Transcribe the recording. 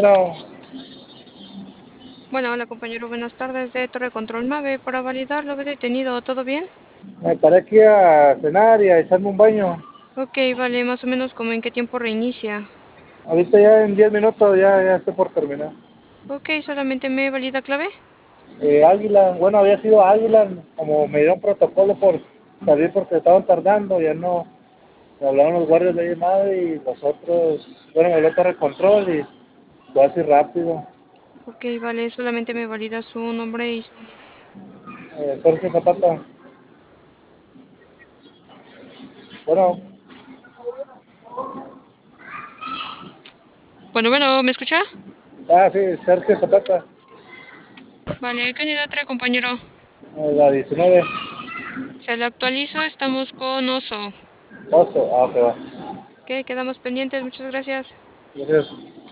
Bueno, Bueno, hola compañero, buenas tardes de Torre Control Mave. Para validar lo he detenido, ¿todo bien? me paré aquí a cenar y a echarme un baño. Ok, vale, más o menos como en qué tiempo reinicia. Ahorita ya en 10 minutos ya estoy por terminar. Ok, solamente me valida clave. Águila, bueno, había sido Águila, como me dieron protocolo por salir porque estaban tardando, ya no, me hablaron los guardias de ahí madre y los otros, bueno, me habló Torre Control y fue así rápido. Ok, vale, solamente me valida su nombre y... Sergio Zapata, bueno, Bueno, ¿me escucha? sí, Sergio Zapata, Vale, ¿qué unidad trae compañero? la 19, Se le actualizo, estamos con Oso. Oso, que va, Ok, quedamos pendientes, muchas gracias. gracias.